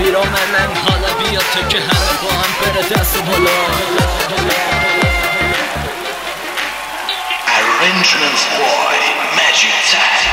پیرامنم حالا بیا تو که همه با هم بره دست بالا. Arrangements by Magic Tag.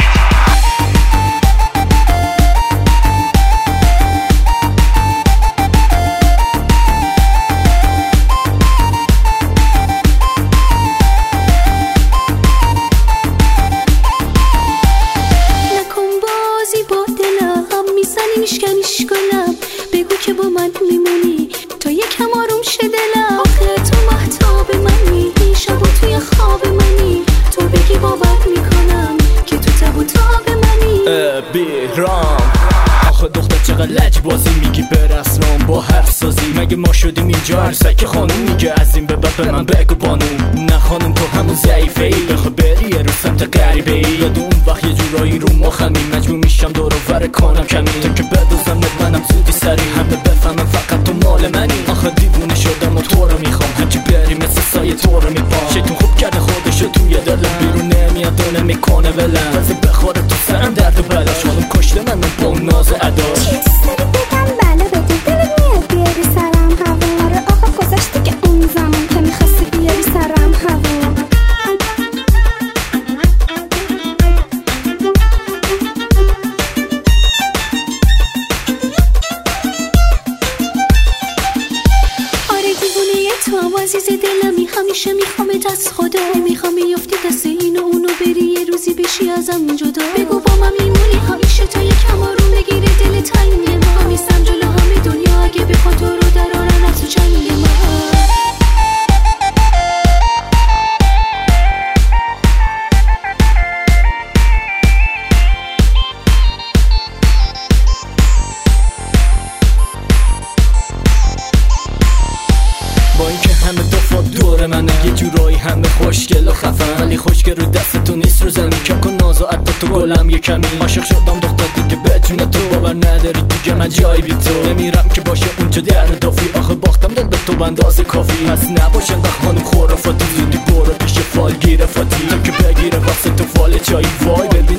میشکنیش کنم بگو که با من میمونی تا یکم آروم شه دلم. آخه تو مهتاب منی شب و توی خواب منی تو بگی باور میکنم که تو تب و تاب منی. بیرام آخه دختر چقدر لج بازی میگی به رسمم با حرف سازی. مگه ما شدیم اینجا هر سک خانوم میگه از این به بعد به من بگو بانوم. نه خانم تو همون ضعیفه ای بخواه بری یه رو سمت غریبه ای. یاد اون وقت یه جورایی رو مخمی مجبور میشم دور و ور کنم کمی تو که بدوزم منم زودی سری همه بفهمم فقط تو مال منی. آخه دیوونه شدم و تو رو میخوام هرچی بری مثل سایه تو رو میبام. شیطون خوب کرده خودشو توی دلم بیرون نمیاد و نمیکنه ولم. واسه بخوره تو سرم درد و بلاش خانم کشته من با اون ناز و اداش. تو هم عزیز دلمی همیشه میخوامت از خدا. نمیخوام بیفتی دست این و اونو بری یه روزی بشی ازم جدا. بگو با من میمونی همیشه تا یکم آروم بگیره دل تنگ من. همیستم جلو همه دنیا اگه بخواد تو رو درارن از تو چنگ من. با اینکه همه دفعه دور منه یه جورایی همه خوشگل و خفن ولی خوشگل رو دست تو نیست رو زمین کم کن ناز و عدد تو گلم یه کمی. عاشق شدم دختر دیگه بدون تو باور نداری دیگه من جایی بی تو نمیرم که باشه اونجا در دافی. آخه باختم دل به تو بندازه کافی پس نباشه انقدر خانم خرافاتی. زودی برو پیش فال گیره فاتی تا که بگیره واسه تو فال چایی وای.